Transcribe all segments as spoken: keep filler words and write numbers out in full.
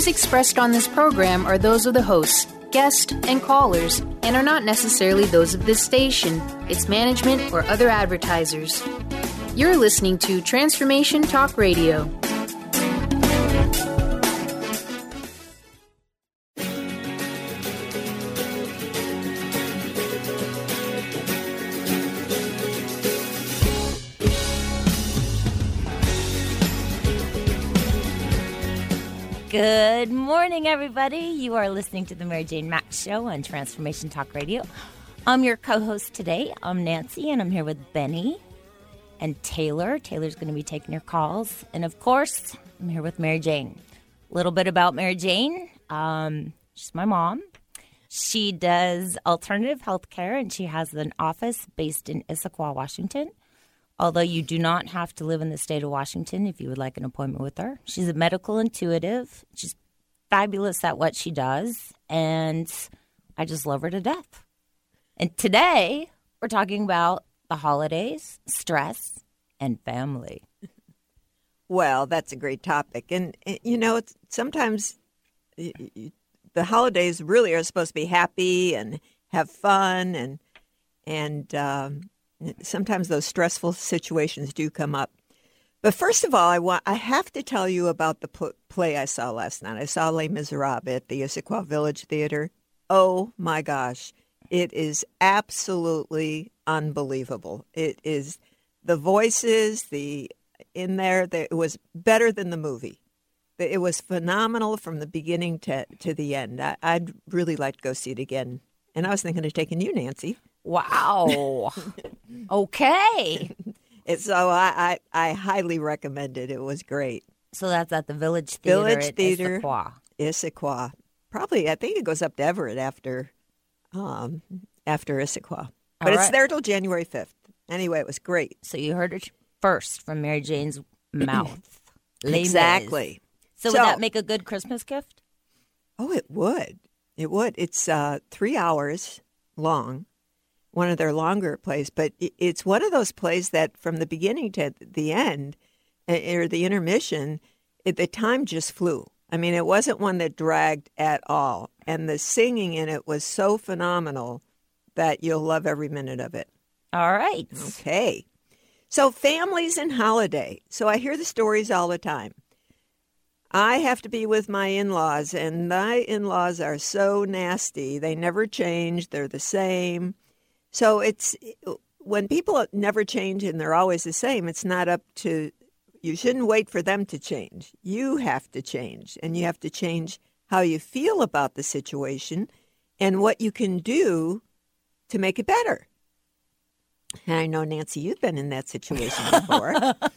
views expressed on this program are those of the hosts, guests, and callers, and are not necessarily those of this station, its management, or other advertisers. You're listening to Transformation Talk Radio. Good morning, everybody. You are listening to the Mary Jane Max Show on Transformation Talk Radio. I'm your co-host today. I'm Nancy, and I'm here with Benny and Taylor. Taylor's going to be taking your calls. And, of course, I'm here with Mary Jane. A little bit about Mary Jane. Um, she's my mom. She does alternative health care, and she has an office based in Issaquah, Washington. Although you do not have to live in the state of Washington if you would like an appointment with her. She's a medical intuitive. She's fabulous at what she does, and I just love her to death. And today, we're talking about the holidays, stress, and family. Well, that's a great topic. And, you know, it's, sometimes the holidays really are supposed to be happy and have fun, and and um sometimes those stressful situations do come up. But first of all, I want I have to tell you about the pl- play I saw last night. I saw Les Miserables at the Issaquah Village Theater. Oh, my gosh. It is absolutely unbelievable. It is the voices, the in there, the, it was better than the movie. It was phenomenal from the beginning to, to the end. I, I'd really like to go see it again. And I was thinking of taking you, Nancy. Wow. Okay. So I, I, I highly recommend it. It was great. So that's at the Village Theater Village at Theater, Issaquah. Issaquah. Probably, I think it goes up to Everett after um, after Issaquah. But All it's right. there till January fifth. Anyway, it was great. So you heard it first from Mary Jane's mouth. Les Exactly. So, So- would that make a good Christmas gift? Oh, it would. It would. It's uh, three hours long, one of their longer plays. But i- it's one of those plays that from the beginning to the end, eh, or the intermission, it, the time just flew. I mean, it wasn't one that dragged at all. And the singing in it was so phenomenal that you'll love every minute of it. All right. Okay. So families and holiday. So I hear the stories all the time. I have to be with my in-laws, and my in-laws are so nasty. They never change. They're the same. So it's when people never change and they're always the same, it's not up to, you shouldn't wait for them to change. You have to change, and you have to change how you feel about the situation and what you can do to make it better. And I know, Nancy, you've been in that situation before.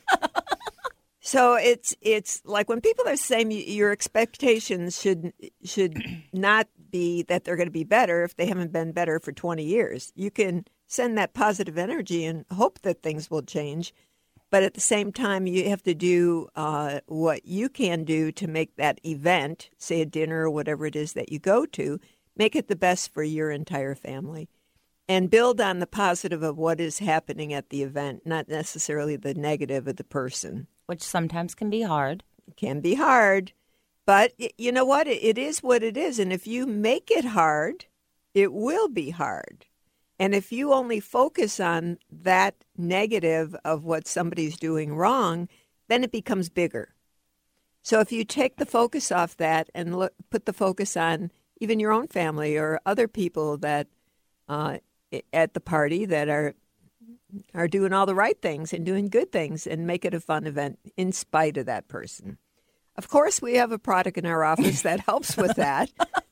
So it's it's like when people are saying your expectations should should not be that they're going to be better if they haven't been better for twenty years. You can send that positive energy and hope that things will change. But at the same time, you have to do uh, what you can do to make that event, say a dinner or whatever it is that you go to, make it the best for your entire family. And build on the positive of what is happening at the event, not necessarily the negative of the person. Which sometimes can be hard. It can be hard, but you know what? It is what it is. And if you make it hard, it will be hard. And if you only focus on that negative of what somebody's doing wrong, then it becomes bigger. So if you take the focus off that and look, put the focus on even your own family or other people that uh, at the party that are are doing all the right things and doing good things, and make it a fun event in spite of that person. Of course, we have a product in our office that helps with that.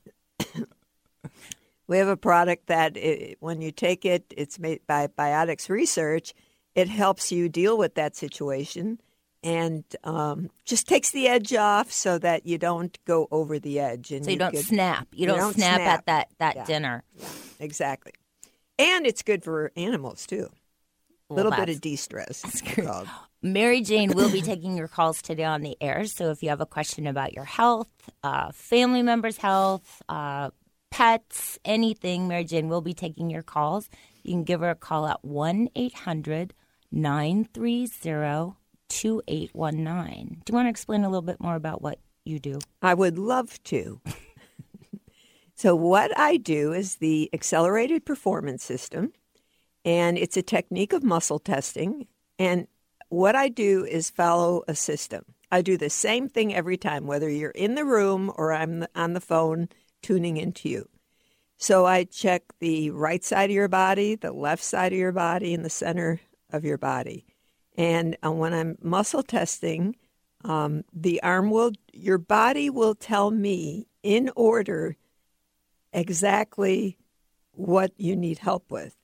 We have a product that it, when you take it, it's made by Biotics Research. It helps you deal with that situation and um, just takes the edge off so that you don't go over the edge. And So you, you don't could- snap. You, you don't, don't snap, snap. at that, that Yeah. dinner. Yeah, exactly. And it's good for animals, too. A Well, little bit that's- of de-stress. That's great. Mary Jane will be taking your calls today on the air. So if you have a question about your health, uh, family members' health, uh, pets, anything, Mary Jane will be taking your calls. You can give her a call at one eight hundred nine three zero two eight one nine. Do you want to explain a little bit more about what you do? I would love to. So what I do is the Accelerated Performance System, and it's a technique of muscle testing. And what I do is follow a system. I do the same thing every time, whether you're in the room or I'm on the phone tuning into you. So I check the right side of your body, the left side of your body, and the center of your body. And uh, when I'm muscle testing, um, the arm will, your body will tell me in order exactly what you need help with.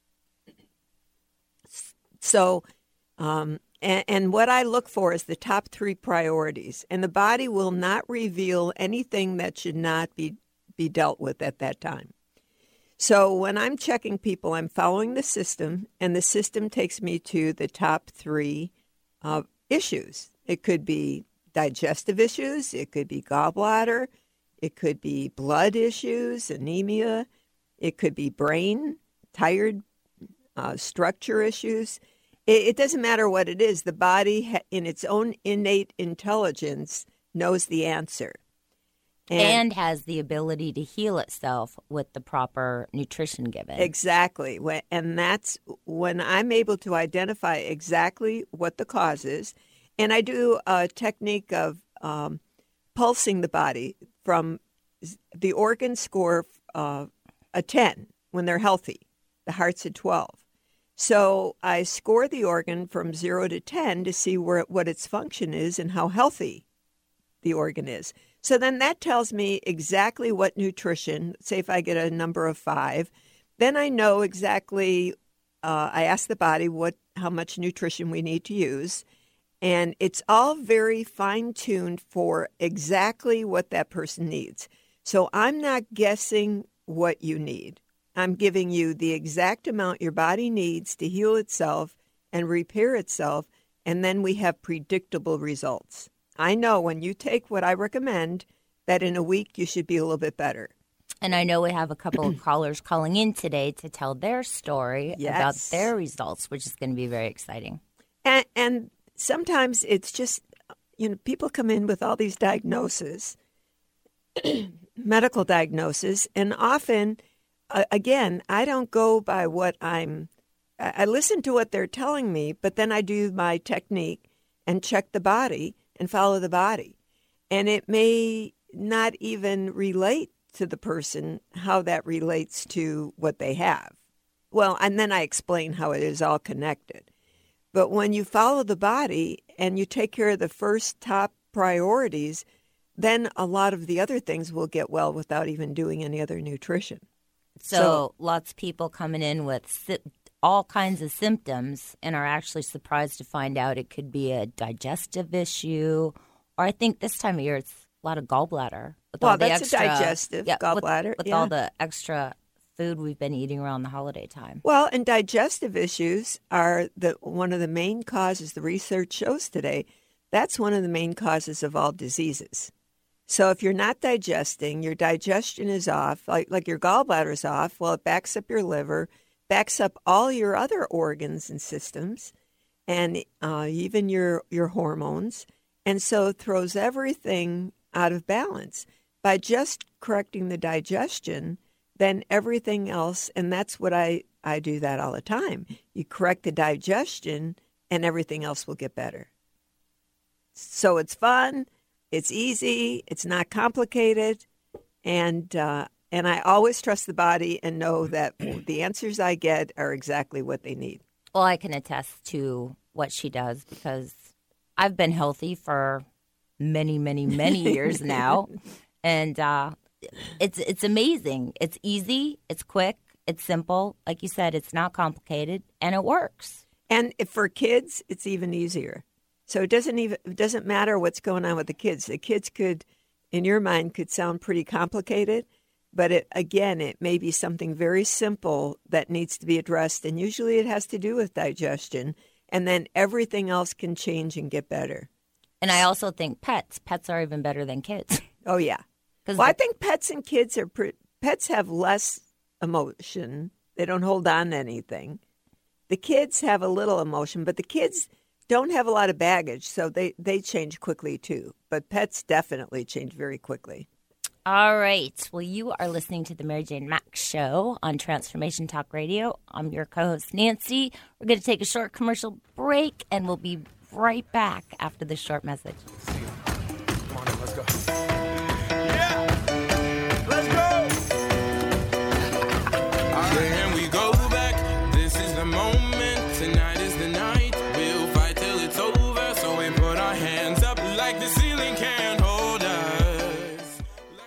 So, um, and, and what I look for is the top three priorities. And the body will not reveal anything that should not be, be dealt with at that time. So when I'm checking people, I'm following the system, and the system takes me to the top three uh, issues. It could be digestive issues. It could be gallbladder. It could be blood issues, anemia. It could be brain, tired, uh, structure issues. It, it doesn't matter what it is. The body, ha- in its own innate intelligence, knows the answer. And, and has the ability to heal itself with the proper nutrition given. Exactly. And that's when I'm able to identify exactly what the cause is. And I do a technique of um, pulsing the body from the organ score uh, a ten when they're healthy. The heart's a twelve. So I score the organ from zero to ten to see where what its function is and how healthy the organ is. So then that tells me exactly what nutrition, say if I get a number of five, then I know exactly, uh, I ask the body what how much nutrition we need to use. And it's all very fine-tuned for exactly what that person needs. So I'm not guessing what you need. I'm giving you the exact amount your body needs to heal itself and repair itself, and then we have predictable results. I know when you take what I recommend, that in a week you should be a little bit better. And I know we have a couple of callers calling in today to tell their story yes. about their results, which is going to be very exciting. And, and sometimes it's just, you know, people come in with all these diagnoses, medical diagnoses, and often, uh, again, I don't go by what I'm, I, I listen to what they're telling me, but then I do my technique and check the body and follow the body. And it may not even relate to the person how that relates to what they have. Well, and then I explain how it is all connected. But when you follow the body and you take care of the first top priorities, then a lot of the other things will get well without even doing any other nutrition. So, So lots of people coming in with si- all kinds of symptoms and are actually surprised to find out it could be a digestive issue, or I think this time of year it's a lot of gallbladder. With well, all the that's extra, a digestive yeah, gallbladder. With, with yeah. all the extra food we've been eating around the holiday time. Well, and digestive issues are the one of the main causes, the research shows today, that's one of the main causes of all diseases. So if you're not digesting, your digestion is off, like, like your gallbladder is off, well, it backs up your liver, backs up all your other organs and systems, and uh, even your, your hormones, and so throws everything out of balance. By just correcting the digestion, then everything else, and that's what I, I do that all the time. You correct the digestion, and everything else will get better. So it's fun, it's easy, it's not complicated, and uh, and I always trust the body and know that the answers I get are exactly what they need. Well, I can attest to what she does because I've been healthy for many, many, many years now, and uh, it's it's amazing. It's easy, it's quick, it's simple. Like you said, it's not complicated, and it works. And if for kids, it's even easier. So it doesn't even it doesn't matter what's going on with the kids. The kids could, in your mind, could sound pretty complicated, but it, again, it may be something very simple that needs to be addressed, and usually it has to do with digestion, and then everything else can change and get better. And I also think pets, pets are even better than kids. Oh yeah, well, I think pets and kids are pre- pets have less emotion. They don't hold on to anything. The kids have a little emotion, but the kids don't have a lot of baggage, so they, they change quickly too. But pets definitely change very quickly. All right. Well, you are listening to the Mary Jane Mack Show on Transformation Talk Radio. I'm your co-host, Nancy. We're going to take a short commercial break, and we'll be right back after this short message. Come on, let's go. Yeah, let's go. All right, and we go back. This is the moment. Tonight is the night. We'll fight till it's over. So we put our hands up like the ceiling can't hold us.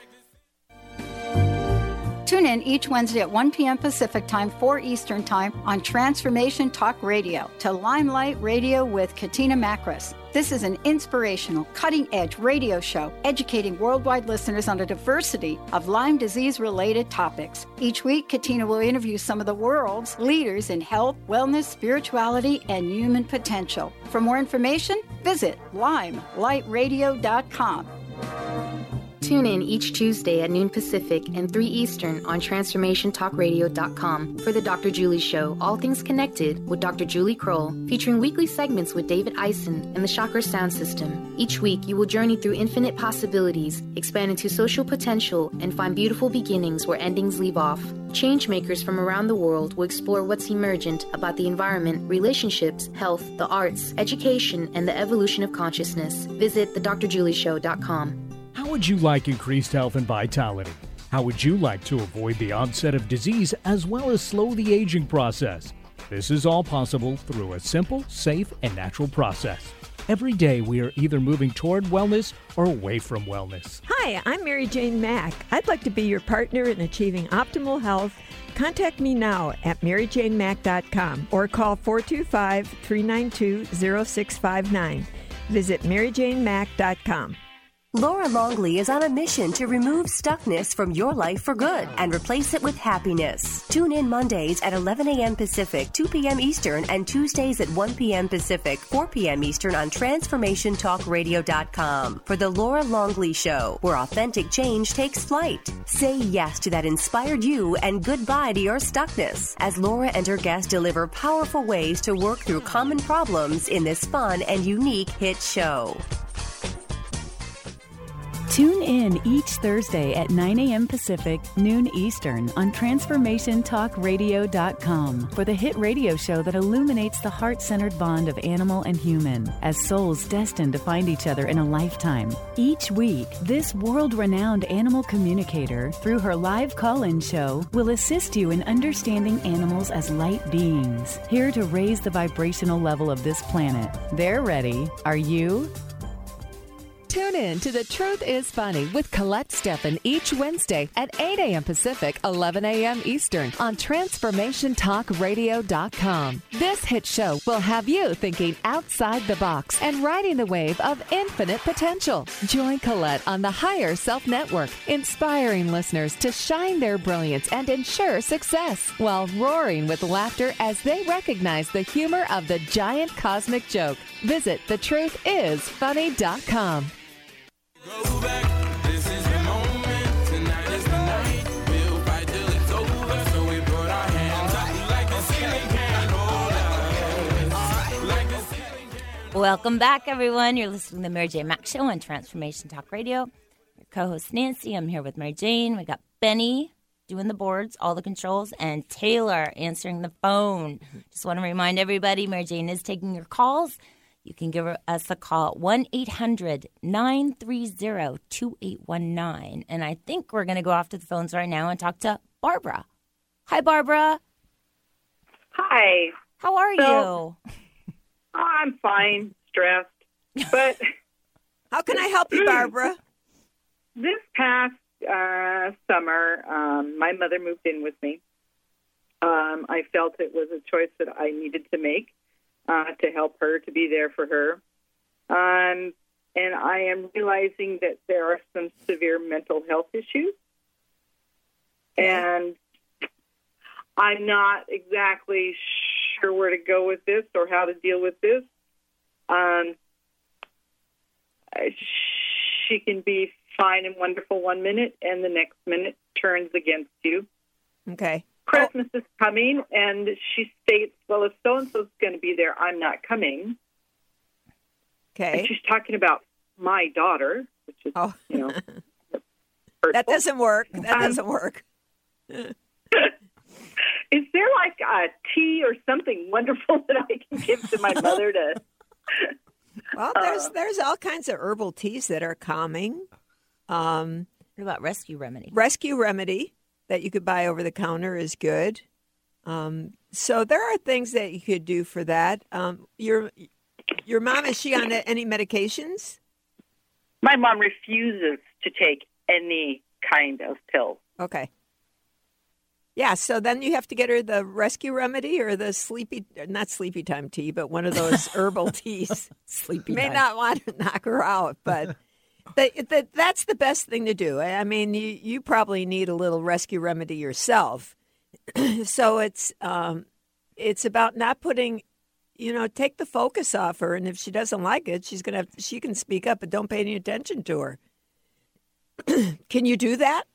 Tune in each Wednesday at one p.m. Pacific Time, four Eastern Time on Transformation Talk Radio to Limelight Radio with Katina Makris. This is an inspirational, cutting-edge radio show educating worldwide listeners on a diversity of Lyme disease-related topics. Each week, Katina will interview some of the world's leaders in health, wellness, spirituality, and human potential. For more information, visit limelight radio dot com. Tune in each Tuesday at noon Pacific and three Eastern on transformation talk radio dot com for the Doctor Julie Show, All Things Connected with Doctor Julie Kroll, featuring weekly segments with David Eisen and the Shocker Sound System. Each week, you will journey through infinite possibilities, expand into social potential, and find beautiful beginnings where endings leave off. Changemakers from around the world will explore what's emergent about the environment, relationships, health, the arts, education, and the evolution of consciousness. Visit the dr julie show dot com. How would you like increased health and vitality? How would you like to avoid the onset of disease as well as slow the aging process? This is all possible through a simple, safe, and natural process. Every day we are either moving toward wellness or away from wellness. Hi, I'm Mary Jane Mack. I'd like to be your partner in achieving optimal health. Contact me now at mary jane mack dot com or call four two five, three nine two, zero six five nine. Visit mary jane mack dot com. Laura Longley is on a mission to remove stuckness from your life for good and replace it with happiness. Tune in Mondays at eleven a.m. Pacific, two p.m. Eastern, and Tuesdays at one p.m. Pacific, four p.m. Eastern on transformation talk radio dot com for The Laura Longley Show, where authentic change takes flight. Say yes to that inspired you and goodbye to your stuckness as Laura and her guests deliver powerful ways to work through common problems in this fun and unique hit show. Tune in each Thursday at nine a.m. Pacific, noon Eastern on transformation talk radio dot com for the hit radio show that illuminates the heart-centered bond of animal and human as souls destined to find each other in a lifetime. Each week, this world-renowned animal communicator, through her live call-in show, will assist you in understanding animals as light beings, here to raise the vibrational level of this planet. They're ready. Are you? Tune in to The Truth is Funny with Colette Steffen each Wednesday at eight a.m. Pacific, eleven a.m. Eastern on transformation talk radio dot com. This hit show will have you thinking outside the box and riding the wave of infinite potential. Join Colette on the Higher Self Network, inspiring listeners to shine their brilliance and ensure success while roaring with laughter as they recognize the humor of the giant cosmic joke. Visit the truth is funny dot com. Go back, this is the moment, tonight is the night, we'll fight till it's over, so we put our hands up like the ceiling can't hold us. Like the ceiling can't. Welcome back, everyone. You're listening to the Mary Jane Mack Show on Transformation Talk Radio. Your co-host Nancy, I'm here with Mary Jane. We got Benny doing the boards, all the controls, and Taylor answering the phone. Just want to remind everybody, Mary Jane is taking your calls. You can give us a call at one eight hundred nine three zero two eight one nine. And I think we're going to go off to the phones right now and talk to Barbara. Hi, Barbara. Hi. How are so, you? I'm fine, stressed. But how can I help you, Barbara? This past uh, summer, um, my mother moved in with me. Um, I felt it was a choice that I needed to make. Uh, to help her, to be there for her. Um, and I am realizing that there are some severe mental health issues. And I'm not exactly sure where to go with this or how to deal with this. Um, she can be fine and wonderful one minute, and the next minute turns against you. Okay. Christmas is coming, and she states, well, if so-and-so's going to be there, I'm not coming. Okay. And she's talking about my daughter, which is, Oh. you know, That hurtful. doesn't work. That Um, doesn't work. Is there like a tea or something wonderful that I can give to my mother to? Well, there's there's all kinds of herbal teas that are calming. Um, What about Rescue Remedy? Rescue Remedy that you could buy over the counter is good. Um, so there are things that you could do for that. Um, your your mom, is she on any medications? My mom refuses to take any kind of pill. Okay. Yeah, so then you have to get her the Rescue Remedy or the sleepy, not sleepy time tea, but one of those herbal teas. Sleepy You may time. not want to knock her out, but the, the, that's the best thing to do. I mean, you, you probably need a little Rescue Remedy yourself. So it's um, it's about not putting, you know, take the focus off her, and if she doesn't like it, she's gonna have, she can speak up, but don't pay any attention to her. Can you do that?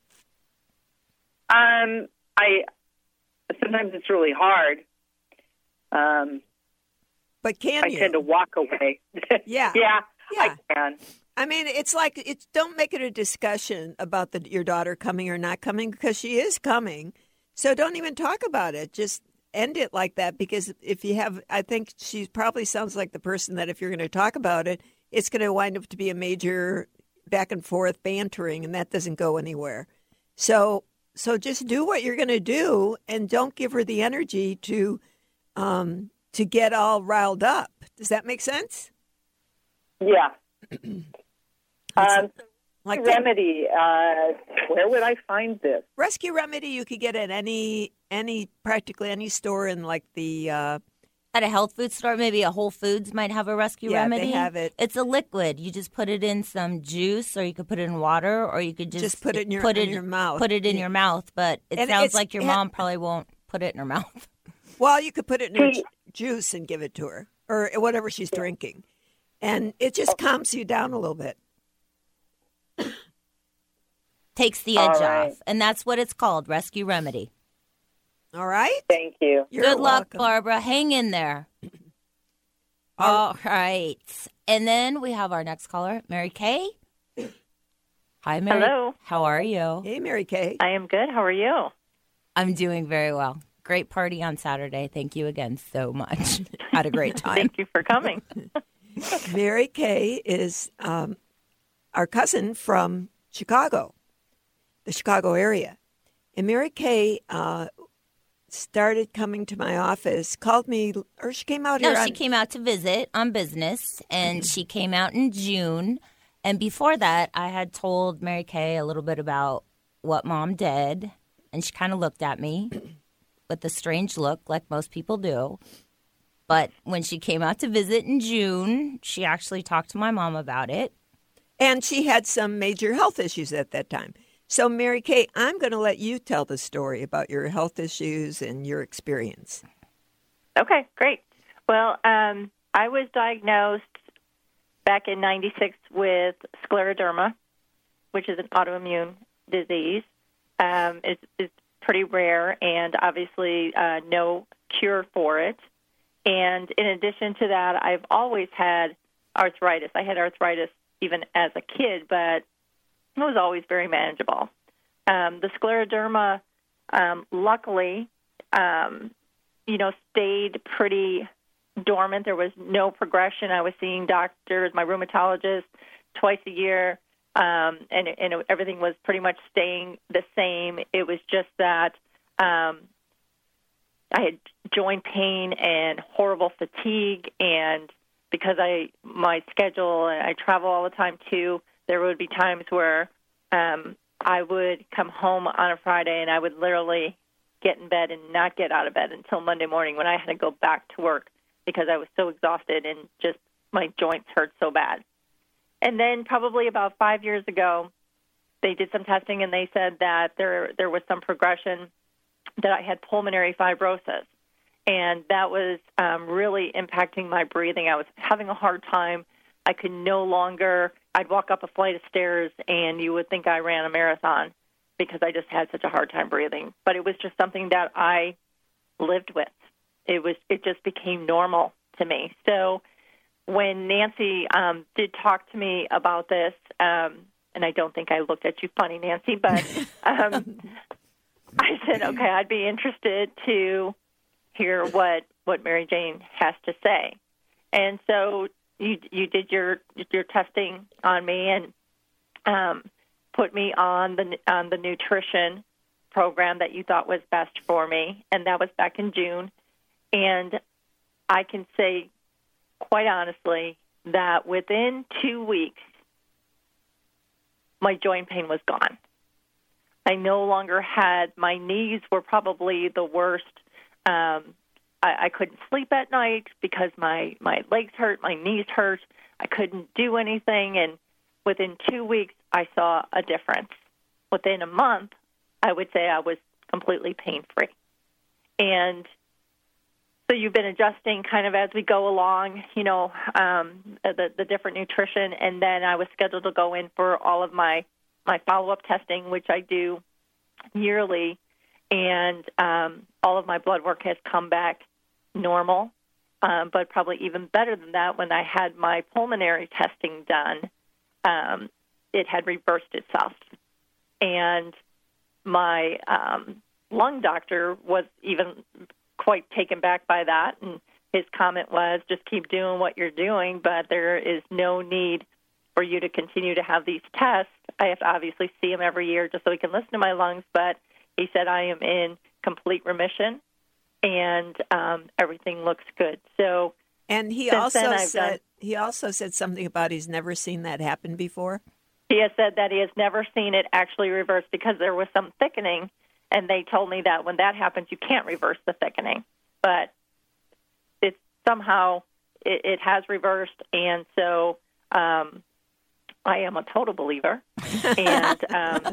Um, I sometimes it's really hard. Um, But can I you? tend to walk away. Yeah. yeah, Yeah. I can. I mean, it's like it's don't make it a discussion about the, your daughter coming or not coming, because she is coming. So don't even talk about it. Just end it like that, because if you have, I think she probably sounds like the person that if you're going to talk about it, it's going to wind up to be a major back and forth bantering, and that doesn't go anywhere. So so just do what you're going to do, and don't give her the energy to um, to get all riled up. Does that make sense? Yeah. um, Like remedy. Uh, where would I find this? Rescue Remedy you could get at any any practically any store in like the uh, At a health food store, maybe a Whole Foods might have a Rescue Yeah, they Remedy. have it. It's a liquid. You just put it in some juice, or you could put it in water, or you could just, Just put it in your- put in it, your mouth. Put it in Yeah. your mouth, but it And sounds it's- like your it- mom probably won't put it in her mouth. well, you could put it in her See- ju- juice and give it to her, or whatever she's drinking, and it just calms you down a little bit. Takes the All edge right. off, and that's what it's called, Rescue Remedy. All right. Thank you. You're Good luck, welcome. Barbara. Hang in there. All right. And then we have our next caller, Mary Kay. Hi, Mary. Hello. How are you? Hey, Mary Kay. I am good. How are you? I'm doing very well. Great party on Saturday. Thank you again so much. Had a great time. Thank you for coming. Mary Kay is um, our cousin from Chicago, the Chicago area, and Mary Kay uh, started coming to my office. Called me, or she came out No, here. she on, came out to visit on business, and she came out in June. And before that, I had told Mary Kay a little bit about what Mom did, and she kind of looked at me with a strange look, like most people do. But when she came out to visit in June, she actually talked to my mom about it. And she had some major health issues at that time. So, Mary Kay, I'm going to let you tell the story about your health issues and your experience. Okay, great. Well, um, I was diagnosed back in ninety-six with scleroderma, which is an autoimmune disease. Um, it's, it's pretty rare, and obviously uh, no cure for it. And in addition to that, I've always had arthritis. I had arthritis even as a kid, but it was always very manageable. Um, the scleroderma, um, luckily, um, you know, stayed pretty dormant. There was no progression. I was seeing doctors, my rheumatologist, twice a year, um, and, and everything was pretty much staying the same. It was just that um, I had joint pain and horrible fatigue, and because I my schedule and I travel all the time too, there would be times where um, I would come home on a Friday and I would literally get in bed and not get out of bed until Monday morning when I had to go back to work because I was so exhausted and just my joints hurt so bad. And then probably about five years ago, they did some testing and they said that there there was some progression that I had pulmonary fibrosis. And that was um, really impacting my breathing. I was having a hard time. I could no longer, I'd walk up a flight of stairs and you would think I ran a marathon because I just had such a hard time breathing. But it was just something that I lived with. It was, it just became normal to me. So when Nancy um, did talk to me about this, um, and I don't think I looked at you funny, Nancy, but um, I said, okay, I'd be interested to hear what, what Mary Jane has to say. And so you you did your your testing on me and um, put me on the on the nutrition program that you thought was best for me, and that was back in June. And I can say, quite honestly, that within two weeks, my joint pain was gone. I no longer had, my knees were probably the worst. Um, I, I couldn't sleep at night because my, my legs hurt, my knees hurt. I couldn't do anything. And within two weeks, I saw a difference. Within a month, I would say I was completely pain-free. And so you've been adjusting kind of as we go along, you know, um, the, the different nutrition. And then I was scheduled to go in for all of my, my follow-up testing, which I do yearly. And um, all of my blood work has come back normal, um, but probably even better than that, when I had my pulmonary testing done, um, it had reversed itself. And my um, lung doctor was even quite taken back by that, and his comment was, just keep doing what you're doing, but there is no need for you to continue to have these tests. I have to obviously see him every year just so he can listen to my lungs, but he said I am in complete remission, and um, everything looks good. So, and he also said done, he also said something about he's never seen that happen before. He has said that he has never seen it actually reverse because there was some thickening, and they told me that when that happens, you can't reverse the thickening. But it somehow it, it has reversed, and so um, I am a total believer. and um,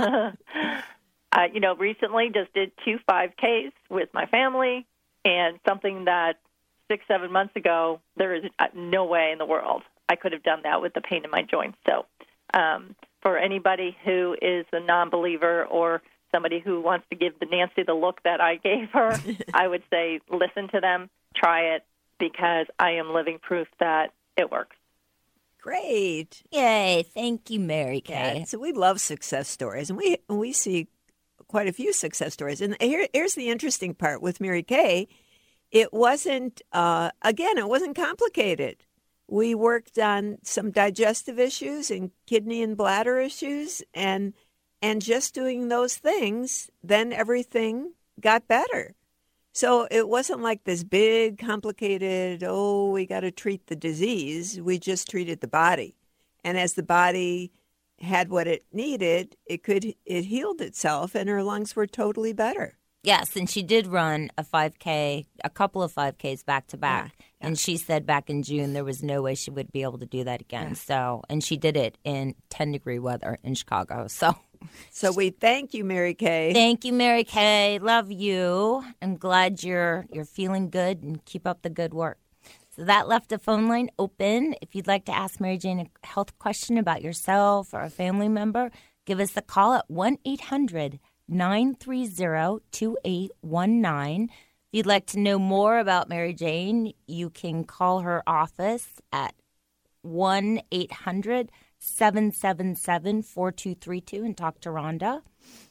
uh, you know, recently just did two five Ks with my family, and something that six seven months ago there is no way in the world I could have done that with the pain in my joints. So. Um, for anybody who is a non-believer or somebody who wants to give the Nancy the look that I gave her, I would say listen to them, try it, because I am living proof that it works. Great. Yay. Thank you, Mary Kay. Yeah, so we love success stories, and we we see quite a few success stories. And here, here's the interesting part with Mary Kay. It wasn't, uh, again, it wasn't complicated. We worked on some digestive issues and kidney and bladder issues, and and just doing those things, then everything got better. So it wasn't like this big, complicated, oh, we got to treat the disease. We just treated the body. And as the body had what it needed, it could it healed itself, and her lungs were totally better. Yes, and she did run a five K, a couple of five Ks back to back. Yeah, yeah. And she said back in June there was no way she would be able to do that again. Yeah. So, and she did it in ten degree weather in Chicago. So, so we thank you, Mary Kay. Thank you, Mary Kay. Love you. I'm glad you're you're feeling good, and keep up the good work. So that left a phone line open. If you'd like to ask Mary Jane a health question about yourself or a family member, give us a call at one eight hundred nine three zero two eight one nine. If you'd like to know more about Mary Jane, you can call her office at one eight hundred seven seven seven four two three two and talk to Rhonda.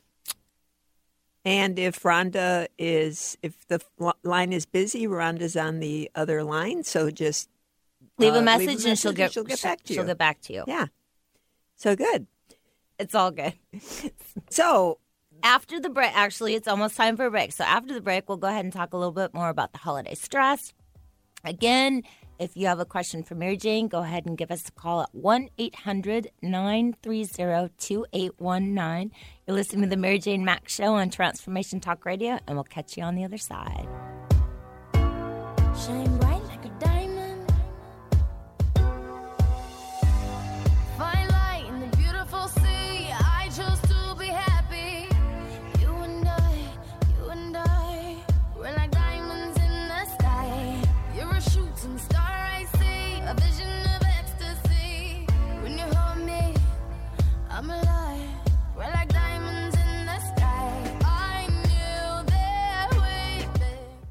And if Rhonda is, if the line is busy, Rhonda's on the other line, so just leave a uh, message, leave a message and she'll get, she'll get back to you. She'll get back to you. Yeah. So good. It's all good. So after the break, actually, it's almost time for a break. So after the break, we'll go ahead and talk a little bit more about the holiday stress. Again, if you have a question for Mary Jane, go ahead and give us a call at one eight hundred nine three zero two eight one nine. You're listening to the Mary Jane Mack Show on Transformation Talk Radio, and we'll catch you on the other side. Shine bright like a diamond. Fine light in the beautiful sea. I chose to be happy. You and I, you and I, we're like diamonds in the sky. You're a shooting star, I see, a vision of ecstasy. When you hold me, I'm alive. We're like diamonds in the sky. I knew that we'd be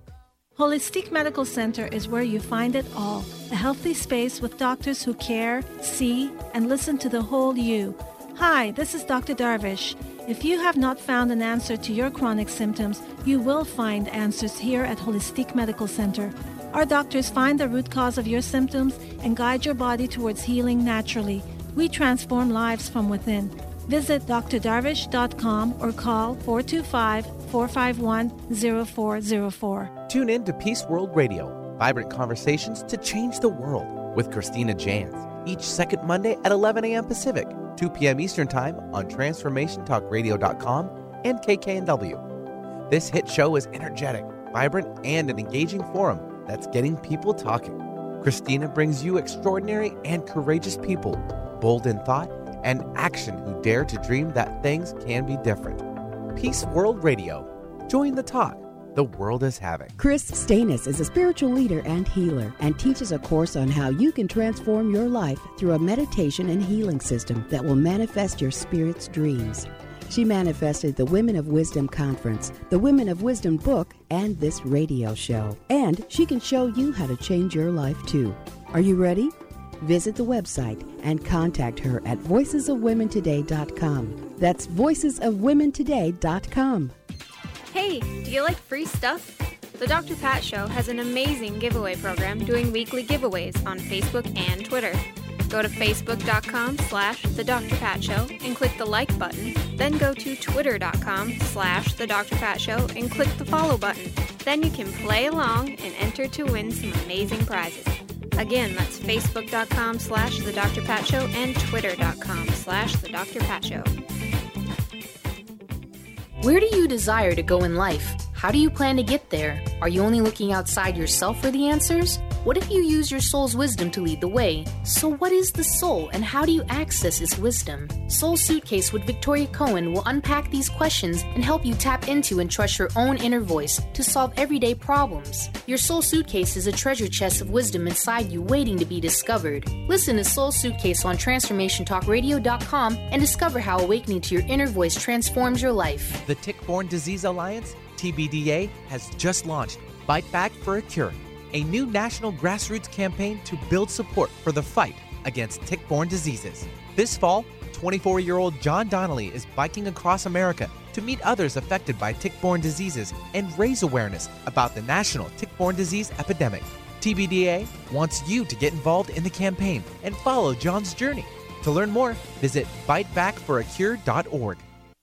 Holistic Medical Center is where you find it all. A healthy space with doctors who care, see, and listen to the whole you. Hi, this is Doctor Darvish. If you have not found an answer to your chronic symptoms, you will find answers here at Holistic Medical Center. Our doctors find the root cause of your symptoms and guide your body towards healing naturally. We transform lives from within. Visit d r darvish dot com or call four two five, four five one, zero four zero four. Tune in to Peace World Radio, vibrant conversations to change the world with Christina Jans, each second Monday at eleven a.m. Pacific, two p.m. Eastern Time on transformation talk radio dot com and K K N W. This hit show is energetic, vibrant, and an engaging forum that's getting people talking. Christina brings you extraordinary and courageous people, bold in thought and action, who dare to dream that things can be different. Peace World Radio. Join the talk the world is having. Chris Stanis is a spiritual leader and healer and teaches a course on how you can transform your life through a meditation and healing system that will manifest your spirit's dreams. She manifested the Women of Wisdom Conference, the Women of Wisdom book, and this radio show. And she can show you how to change your life too. Are you ready? Visit the website and contact her at voices of women today dot com. That's voices of women today dot com. Hey, do you like free stuff? The Doctor Pat Show has an amazing giveaway program doing weekly giveaways on Facebook and Twitter. Go to facebook.com slash The Doctor Pat Show and click the like button. Then go to twitter.com slash The Doctor Pat Show and click the follow button. Then you can play along and enter to win some amazing prizes. Again, that's facebook.com slash The Doctor Pat Show and twitter.com slash The Doctor Pat Show. Where do you desire to go in life? How do you plan to get there? Are you only looking outside yourself for the answers? What if you use your soul's wisdom to lead the way? So what is the soul and how do you access its wisdom? Soul Suitcase with Victoria Cohen will unpack these questions and help you tap into and trust your own inner voice to solve everyday problems. Your Soul Suitcase is a treasure chest of wisdom inside you waiting to be discovered. Listen to Soul Suitcase on transformation talk radio dot com and discover how awakening to your inner voice transforms your life. The Tick-Borne Disease Alliance, T B D A, has just launched Bite Back for a Cure, a new national grassroots campaign to build support for the fight against tick-borne diseases. This fall, twenty-four-year-old John Donnelly is biking across America to meet others affected by tick-borne diseases and raise awareness about the national tick-borne disease epidemic. T B D A wants you to get involved in the campaign and follow John's journey. To learn more, visit bite back for a cure dot org.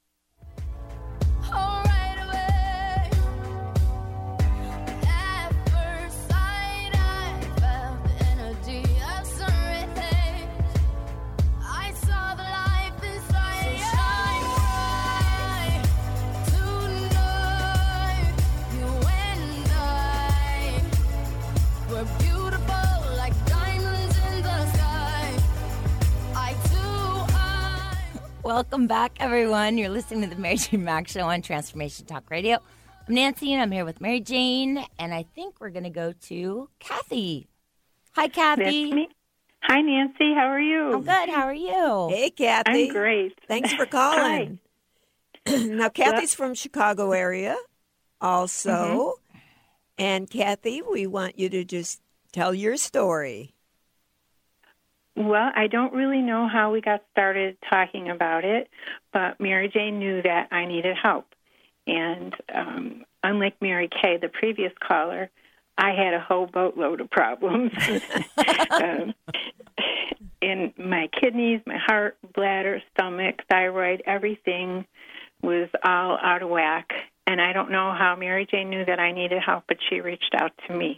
Welcome back, everyone. You're listening to the Mary Jane Mack Show on Transformation Talk Radio. I'm Nancy, and I'm here with Mary Jane, and I think we're going to go to Kathy. Hi, Kathy. That's me. Hi, Nancy. How are you? I'm good. How are you? Hey, Kathy. I'm great. Thanks for calling. Now, Kathy's from Chicago area also. Mm-hmm. And, Kathy, we want you to just tell your story. Well, I don't really know how we got started talking about it, but Mary Jane knew that I needed help. And um, unlike Mary Kay, the previous caller, I had a whole boatload of problems. um, in my kidneys, my heart, bladder, stomach, thyroid, everything was all out of whack. And I don't know how Mary Jane knew that I needed help, but she reached out to me.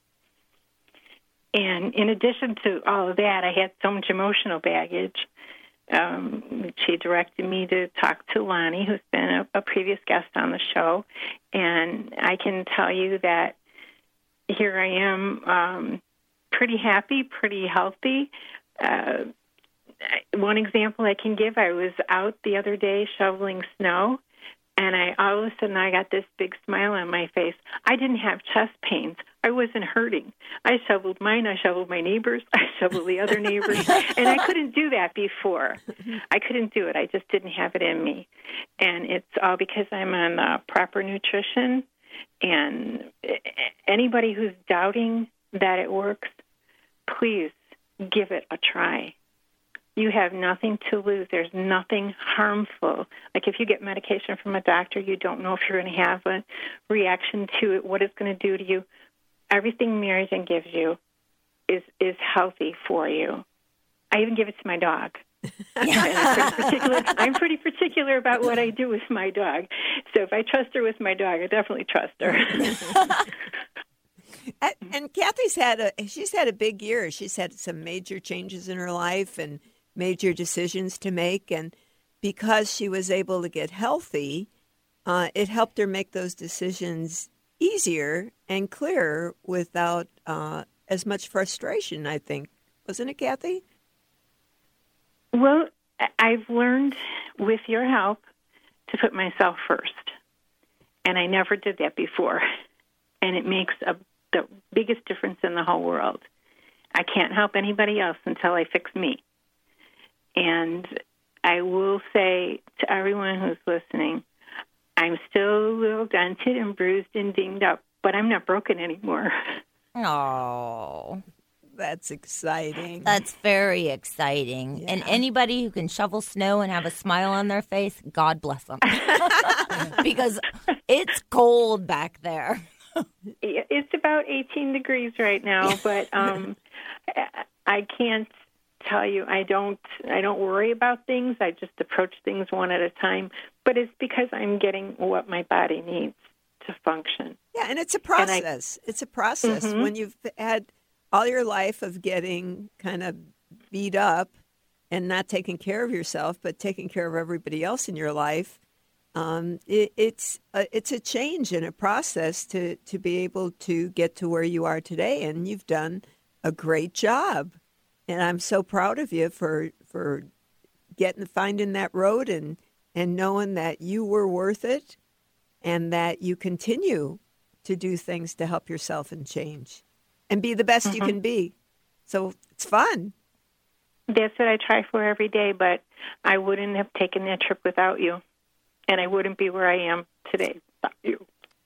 And in addition to all of that, I had so much emotional baggage. Um, she directed me to talk to Lonnie, who's been a, a previous guest on the show. And I can tell you that here I am, um, pretty happy, pretty healthy. Uh, one example I can give, I was out the other day shoveling snow, and I all of a sudden I got this big smile on my face. I didn't have chest pains. I wasn't hurting. I shoveled mine. I shoveled my neighbors. I shoveled the other neighbors. And I couldn't do that before. I couldn't do it. I just didn't have it in me. And it's all because I'm on uh, proper nutrition And anybody who's doubting that it works, please give it a try. You have nothing to lose. There's nothing harmful. Like if you get medication from a doctor, you don't know if you're going to have a reaction to it, what it's going to do to you. Everything Mary Jane gives you is, is healthy for you. I even give it to my dog. And I'm, pretty particular, I'm pretty particular about what I do with my dog. So if I trust her with my dog, I definitely trust her. and, and Kathy's had a she's had a big year. She's had some major changes in her life and major decisions to make. And because she was able to get healthy, uh, it helped her make those decisions easier and clearer without uh, as much frustration, I think. Wasn't it, Kathy? Well, I've learned with your help to put myself first. And I never did that before. And it makes a, the biggest difference in the whole world. I can't help anybody else until I fix me. And I will say to everyone who's listening, I'm still a little dented and bruised and dinged up, but I'm not broken anymore. Oh, that's exciting. That's very exciting. Yeah. And anybody who can shovel snow and have a smile on their face, God bless them. Because it's cold back there. It's about eighteen degrees right now, but um, I can't tell you I don't I don't worry about things. I just approach things one at a time. But it's because I'm getting what my body needs to function. Yeah, and it's a process. I, it's a process. Mm-hmm. When you've had all your life of getting kind of beat up and not taking care of yourself, but taking care of everybody else in your life, um, it, it's a, it's a change and a process to, to be able to get to where you are today. And you've done a great job. And I'm so proud of you for for getting finding that road and, and knowing that you were worth it and that you continue to do things to help yourself and change and be the best mm-hmm. you can be. So it's fun. That's what I try for every day, but I wouldn't have taken that trip without you, and I wouldn't be where I am today without you.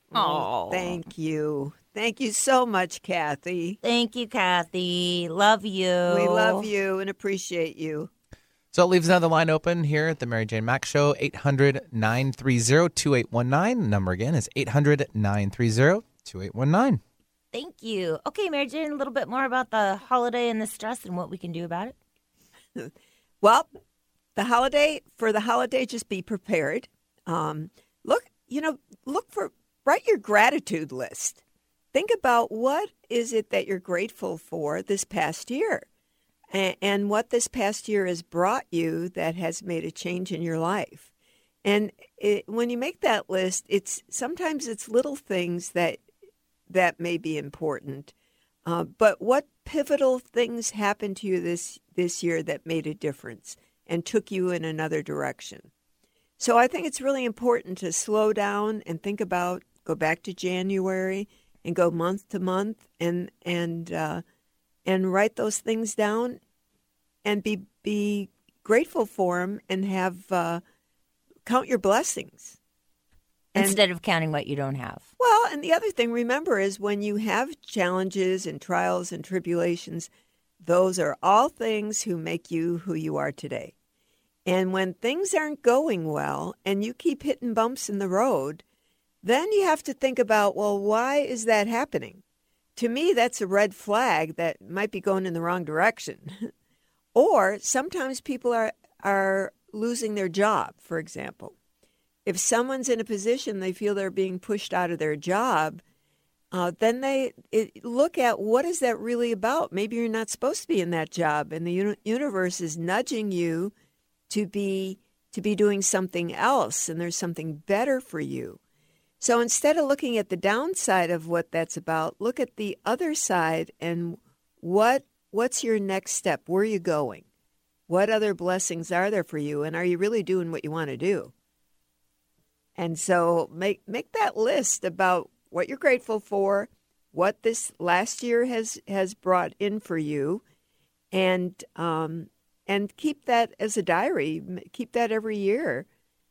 Oh, thank you. Thank you so much, Kathy. Thank you, Kathy. Love you. We love you and appreciate you. So it leaves another line open here at the Mary Jane Mack Show, eight hundred, nine three zero, two eight one nine. The number again is eight hundred, nine three zero, two eight one nine. Thank you. Okay, Mary Jane, a little bit more about the holiday and the stress and what we can do about it. Well, the holiday, for the holiday, just be prepared. Um, look, you know, look for, write your gratitude list. Think about what is it that you're grateful for this past year and, and what this past year has brought you that has made a change in your life. And it, when you make that list, it's sometimes it's little things that that may be important. Uh, but what pivotal things happened to you this, this year that made a difference and took you in another direction? So I think it's really important to slow down and think about, go back to January and go month to month and and uh, and write those things down and be be grateful for them and have uh, count your blessings. And, instead of counting what you don't have. Well, and the other thing, remember, is when you have challenges and trials and tribulations, those are all things who make you who you are today. And when things aren't going well and you keep hitting bumps in the road, then you have to think about, well, why is that happening? To me, that's a red flag that might be going in the wrong direction. Or sometimes people are, are losing their job, for example. If someone's in a position they feel they're being pushed out of their job, uh, then they it, look at what is that really about? Maybe you're not supposed to be in that job, and the uni- universe is nudging you to be to be doing something else, and there's something better for you. So instead of looking at the downside of what that's about, look at the other side and what what's your next step? Where are you going? What other blessings are there for you, and are you really doing what you want to do? And so make make that list about what you're grateful for, what this last year has, has brought in for you, and um, and keep that as a diary. Keep that every year.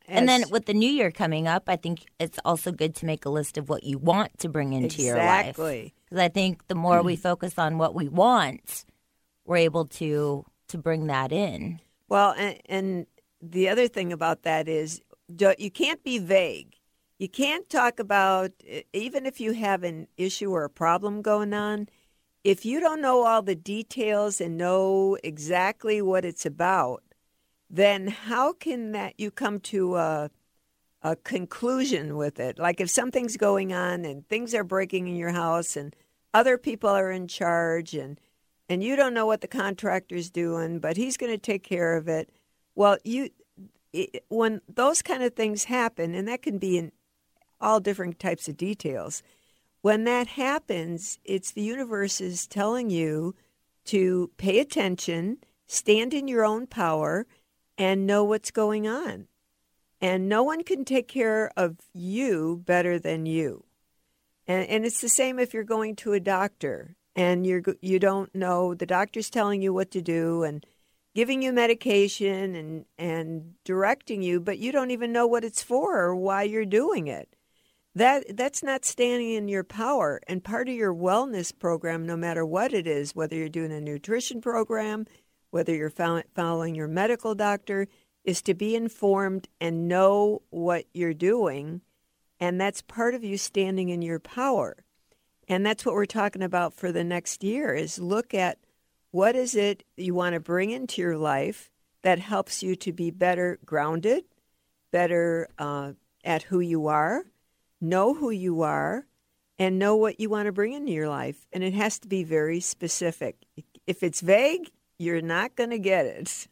And then as- with the new year coming up, I think it's also good to make a list of what you want to bring into your life. Exactly. Because I think the more we focus on what we want, we're able to to bring that in. Well, and, and the other thing about that is do- you can't be vague. You can't talk about, even if you have an issue or a problem going on, if you don't know all the details and know exactly what it's about, then how can that you come to a, a conclusion with it? Like if something's going on and things are breaking in your house and other people are in charge and and you don't know what the contractor's doing, but he's going to take care of it. Well, you it, when those kind of things happen, and that can be in all different types of details, when that happens, it's the universe is telling you to pay attention, stand in your own power, and know what's going on. And no one can take care of you better than you. And, and it's the same if you're going to a doctor and you're you don't know, the doctor's telling you what to do and giving you medication and, and directing you, but you don't even know what it's for or why you're doing it. That that's not standing in your power. And part of your wellness program, no matter what it is, whether you're doing a nutrition program, whether you're fol- following your medical doctor, is to be informed and know what you're doing. And that's part of you standing in your power. And that's what we're talking about for the next year is look at what is it you want to bring into your life that helps you to be better grounded, better uh, at who you are, know who you are, and know what you want to bring into your life. And it has to be very specific. If it's vague, you're not going to get it.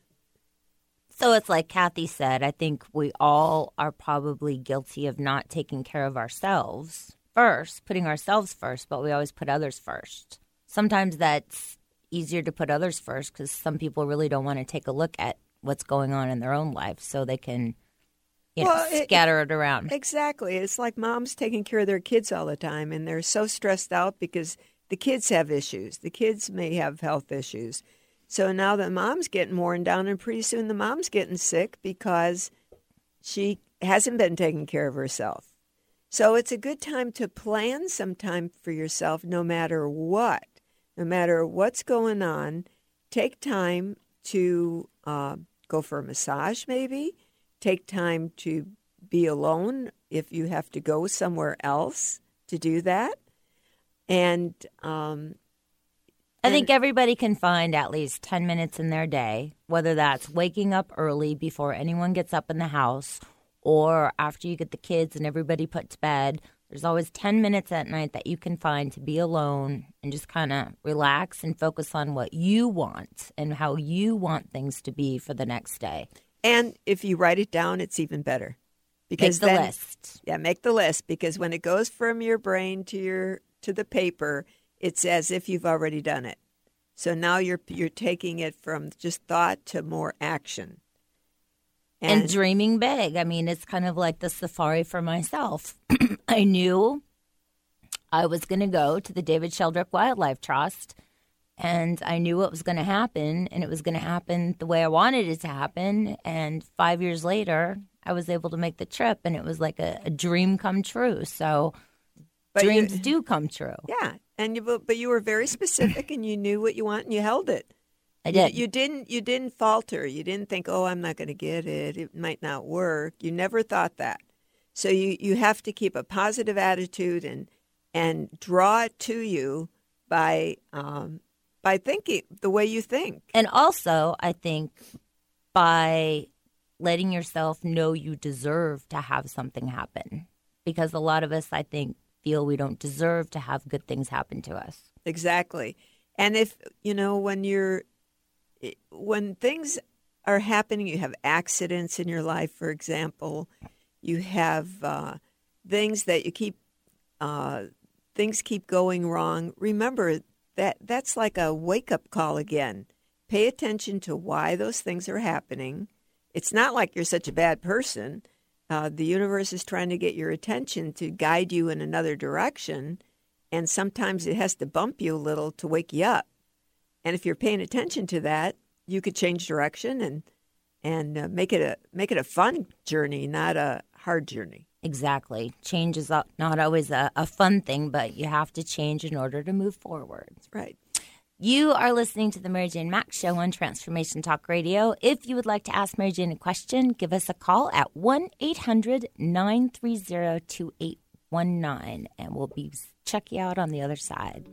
So it's like Kathy said, I think we all are probably guilty of not taking care of ourselves first, putting ourselves first, but we always put others first. Sometimes that's easier to put others first because some people really don't want to take a look at what's going on in their own life so they can, you know, Well, it- scatter it around. Exactly. It's like moms taking care of their kids all the time, and they're so stressed out because the kids have issues. The kids may have health issues. So now the mom's getting worn down, and pretty soon the mom's getting sick because she hasn't been taking care of herself. So it's a good time to plan some time for yourself no matter what. No matter what's going on, take time to uh, go for a massage maybe. Take time to be alone if you have to go somewhere else to do that. And um, I think everybody can find at least ten minutes in their day, whether that's waking up early before anyone gets up in the house or after you get the kids and everybody put to bed. There's always ten minutes at night that you can find to be alone and just kind of relax and focus on what you want and how you want things to be for the next day. And if you write it down, it's even better. Because Make the then, list. Yeah, make the list. Because when it goes from your brain to your to the paper, it's as if you've already done it. So now you're you're taking it from just thought to more action. And, dreaming big. I mean, it's kind of like the safari for myself. I knew I was going to go to the David Sheldrick Wildlife Trust, and I knew what was going to happen, and it was going to happen the way I wanted it to happen. And five years later, I was able to make the trip, and it was like a, a dream come true. So But dreams you- do come true. Yeah, and you but but you were very specific, and you knew what you want, and you held it. I You- did. You, didn't. You didn't falter. You didn't think, "Oh, I'm not going to get it. It might not work." You never thought that. So you, you have to keep a positive attitude and and draw it to you by um, by thinking the way you think. And also, I think by letting yourself know you deserve to have something happen. Because a lot of us, I think, feel we don't deserve to have good things happen to us. Exactly. And if, you know, when you're, when things are happening, you have accidents in your life, for example, you have uh, things that you keep, uh, things keep going wrong. Remember that that's like a wake-up call again. Pay attention to why those things are happening. It's not like you're such a bad person. Uh, the universe is trying to get your attention to guide you in another direction, and sometimes it has to bump you a little to wake you up. And if you're paying attention to that, you could change direction and and uh, make it a make it a fun journey, not a hard journey. Exactly. Change is not always a, a fun thing, but you have to change in order to move forward. Right. You are listening to the Mary Jane Mack Show on Transformation Talk Radio. If you would like to ask Mary Jane a question, give us a call at one eight hundred nine three zero two eight one nine, and we'll be check you out on the other side.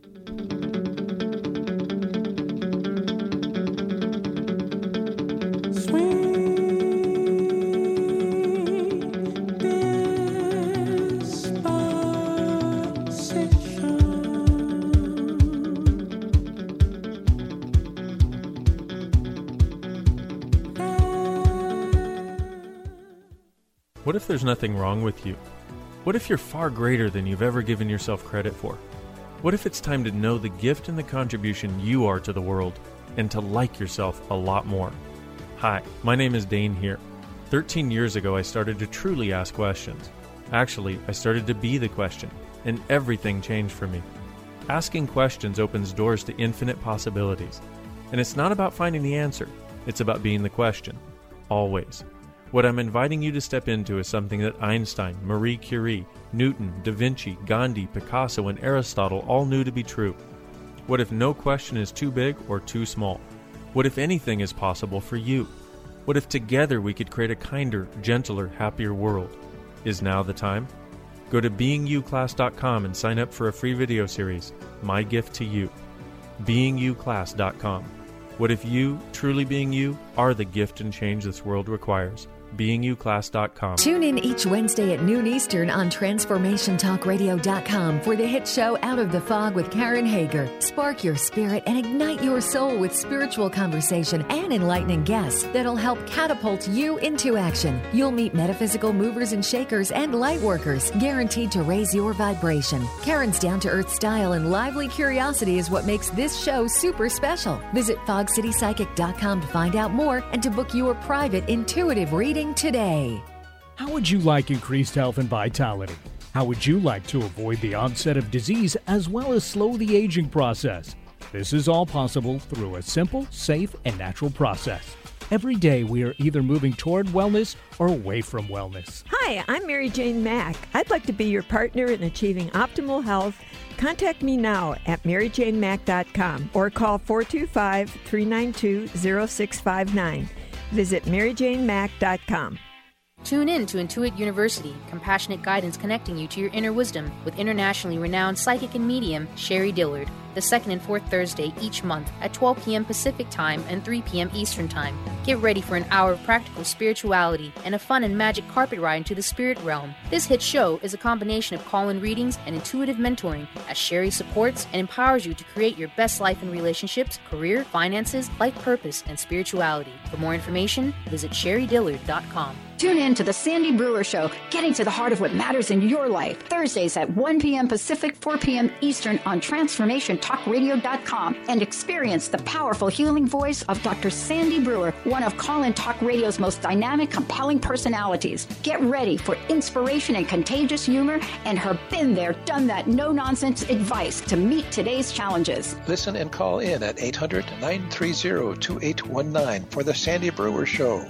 What if there's nothing wrong with you? What if you're far greater than you've ever given yourself credit for? What if it's time to know the gift and the contribution you are to the world and to like yourself a lot more? Hi, my name is Dane here. thirteen years ago, I started to truly ask questions. Actually, I started to be the question, and everything changed for me. Asking questions opens doors to infinite possibilities. And it's not about finding the answer, it's about being the question. Always. What I'm inviting you to step into is something that Einstein, Marie Curie, Newton, Da Vinci, Gandhi, Picasso, and Aristotle all knew to be true. What if no question is too big or too small? What if anything is possible for you? What if together we could create a kinder, gentler, happier world? Is now the time? Go to being you class dot com and sign up for a free video series, My Gift to You. being you class dot com. What if you, truly being you, are the gift and change this world requires? being you class dot com. Tune in each Wednesday at noon Eastern on transformation talk radio dot com for the hit show Out of the Fog with Karen Hager. Spark your spirit and ignite your soul with spiritual conversation and enlightening guests that'll help catapult you into action. You'll meet metaphysical movers and shakers and light workers, guaranteed to raise your vibration. Karen's down-to-earth style and lively curiosity is what makes this show super special. Visit fog city psychic dot com to find out more and to book your private intuitive reading today. How would you like increased health and vitality? How would you like to avoid the onset of disease as well as slow the aging process? This is all possible through a simple, safe, and natural process. Every day we are either moving toward wellness or away from wellness. Hi, I'm Mary Jane Mack. I'd like to be your partner in achieving optimal health. Contact me now at mary jane mack dot com or call four two five, three nine two, zero six five nine. Visit mary jane mack dot com. Tune in to Intuit University, compassionate guidance connecting you to your inner wisdom with internationally renowned psychic and medium Sherry Dillard, the second and fourth Thursday each month at twelve p.m. Pacific Time and three p.m. Eastern Time. Get ready for an hour of practical spirituality and a fun and magic carpet ride into the spirit realm. This hit show is a combination of call-in readings and intuitive mentoring as Sherry supports and empowers you to create your best life in relationships, career, finances, life purpose, and spirituality. For more information, visit sherry dillard dot com. Tune in to The Sandy Brewer Show, getting to the heart of what matters in your life. Thursdays at one p.m. Pacific, four p.m. Eastern on transformation talk radio dot com, and experience the powerful healing voice of Doctor Sandy Brewer, one of Call-In Talk Radio's most dynamic, compelling personalities. Get ready for inspiration and contagious humor and her been there, done that, no-nonsense advice to meet today's challenges. Listen and call in at eight hundred, nine three zero, two eight one nine for The Sandy Brewer Show.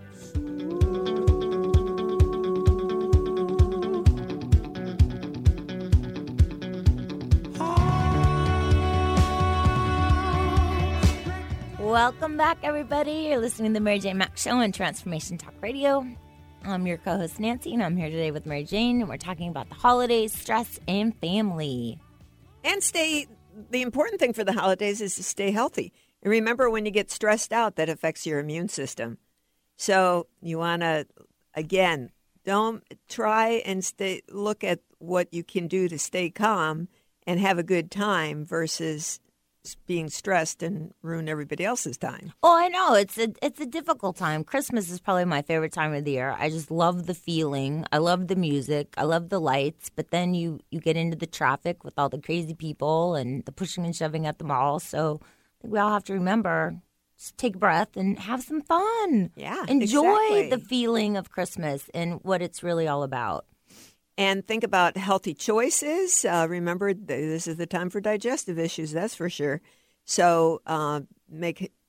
Welcome back, everybody. You're listening to the Mary Jane Mack Show on Transformation Talk Radio. I'm your co-host, Nancy, and I'm here today with Mary Jane, and we're talking about the holidays, stress, and family. And stay, the important thing for the holidays is to stay healthy. And remember, when you get stressed out, that affects your immune system. So you want to, again, don't try and stay, look at what you can do to stay calm and have a good time versus being stressed and ruin everybody else's time. Oh, I know. It's a it's a difficult time. Christmas is probably my favorite time of the year. I just love the feeling. I love the music. I love the lights. But then you, you get into the traffic with all the crazy people and the pushing and shoving at the mall. So I think we all have to remember, just take a breath and have some fun. Yeah, Enjoy exactly. the feeling of Christmas and what it's really all about. And think about healthy choices. Uh, remember, th- this is the time for digestive issues, that's for sure. So uh, make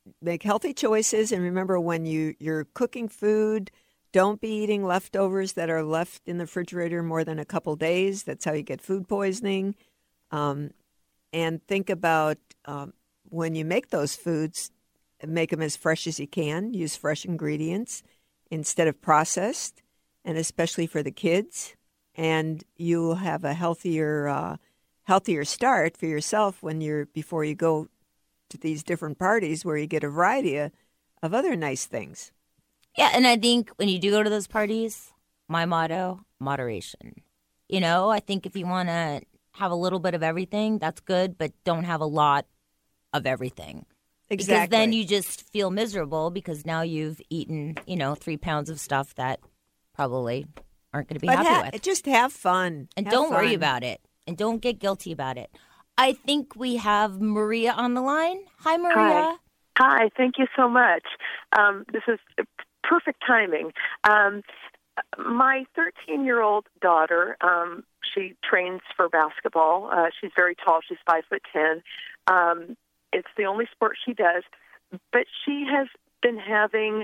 make healthy choices. And remember, when you, you're cooking food, don't be eating leftovers that are left in the refrigerator more than a couple days. That's how you get food poisoning. Um, and think about um, when you make those foods, make them as fresh as you can. Use fresh ingredients instead of processed, and especially for the kids. And you will have a healthier, uh, healthier start for yourself when you're before you go to these different parties where you get a variety of, of other nice things. Yeah, and I think when you do go to those parties, my motto, moderation. You know, I think if you want to have a little bit of everything, that's good, but don't have a lot of everything. Exactly. Because then you just feel miserable because now you've eaten, you know, three pounds of stuff that probably aren't going to be but happy ha- with. Just have fun. And Have don't worry fun. about it. And don't get guilty about it. I think we have Maria on the line. Hi, Maria. Hi. Hi, thank you so much. Um, this is perfect timing. Um, my thirteen-year-old daughter, um, she trains for basketball. Uh, she's very tall. She's five foot ten. Um, it's the only sport she does. But she has been having,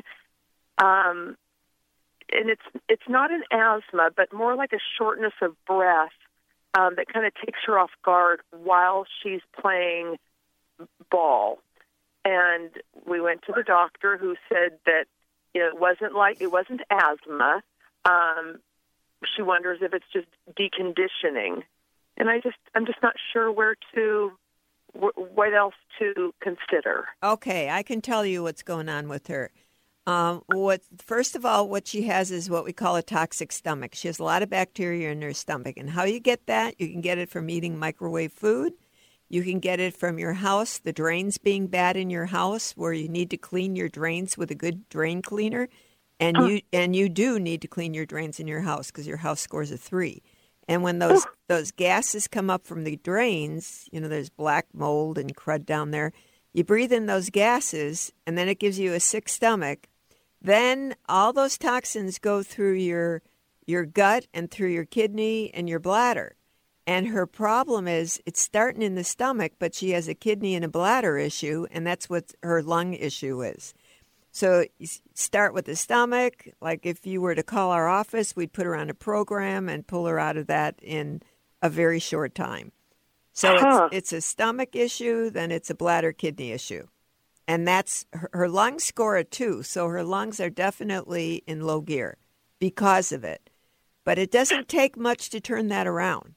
um, and it's it's not an asthma, but more like a shortness of breath um, that kind of takes her off guard while she's playing ball. And we went to the doctor, who said that, you know, it wasn't like it wasn't asthma. Um, she wonders if it's just deconditioning, and I just I'm just not sure where to wh- what else to consider. Okay, I can tell you what's going on with her. Um, what first of all, what she has is what we call a toxic stomach. She has a lot of bacteria in her stomach, and how you get that? You can get it from eating microwave food. You can get it from your house, the drains being bad in your house, where you need to clean your drains with a good drain cleaner. And you and you do need to clean your drains in your house because your house scores a three. And when those those gases come up from the drains, you know, there's black mold and crud down there. You breathe in those gases, and then it gives you a sick stomach. Then all those toxins go through your your gut and through your kidney and your bladder. And her problem is it's starting in the stomach, but she has a kidney and a bladder issue, and that's what her lung issue is. So you start with the stomach. Like if you were to call our office, we'd put her on a program and pull her out of that in a very short time. So Huh. it's, it's a stomach issue, then it's a bladder kidney issue. And that's her, her lungs score a two, so her lungs are definitely in low gear because of it. But it doesn't take much to turn that around.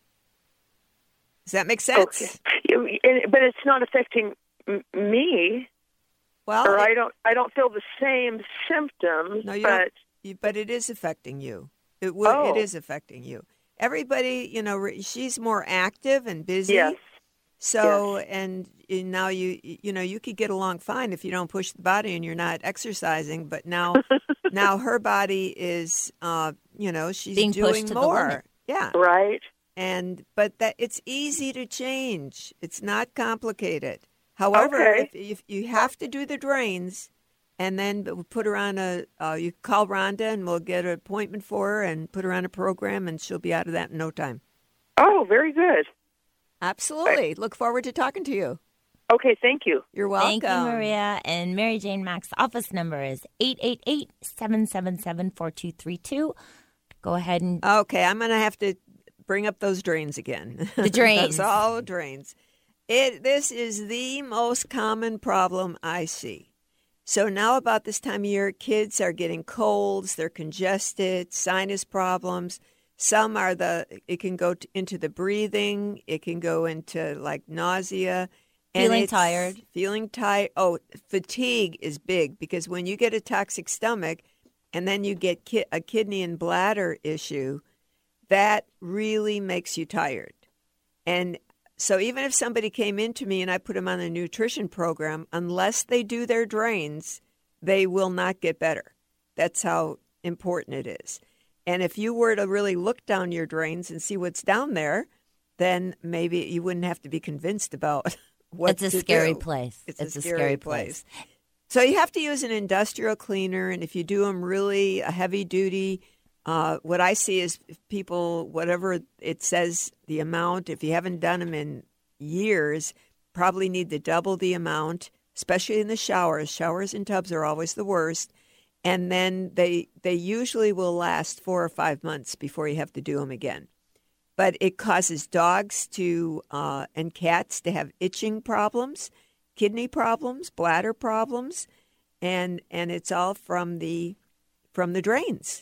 Does that make sense? Okay. You- and- But it's not affecting m- me. Well, or it- I don't I don't feel the same symptoms. No, you but don't, you, but it is affecting you. It would. Oh. It is affecting you. Everybody, you know, re- she's more active and busy. Yes. So, and, and now you, you know, you could get along fine if you don't push the body and you're not exercising. But now, now her body is, uh, you know, she's Being pushed doing to the more. limit. Yeah. Right. And but that it's easy to change. It's not complicated. However, Okay. if, if you have to do the drains, and then put her on a, uh, you call Rhonda and we'll get an appointment for her and put her on a program, and she'll be out of that in no time. Oh, very good. Absolutely. Look forward to talking to you. Okay, thank you. You're welcome. Thank you, Maria. And Mary Jane Mack's office number is eight eight eight, seven seven seven, four two three two. Go ahead and... Okay, I'm going to have to bring up those drains again. The drains. That's all drains. It. This is the most common problem I see. So now about this time of year, kids are getting colds, they're congested, sinus problems. Some are the, it can go t- into the breathing. It can go into like nausea. And Feeling it's- tired. Feeling tired. Oh, fatigue is big because when you get a toxic stomach and then you get ki- a kidney and bladder issue, that really makes you tired. And so even if somebody came into me and I put them on a nutrition program, unless they do their drains, they will not get better. That's how important it is. And if you were to really look down your drains and see what's down there, then maybe you wouldn't have to be convinced about what It's a to scary do. place. It's, It's a a scary, scary place. place. So you have to use an industrial cleaner, and if you do them really a heavy duty, uh, what I see is if people, whatever it says, the amount, if you haven't done them in years, probably need to double the amount. especially in the showers. Showers and tubs are always the worst. And then they they usually will last four or five months before you have to do them again. But it causes dogs to uh, and cats to have itching problems, kidney problems, bladder problems, and and it's all from the from the drains.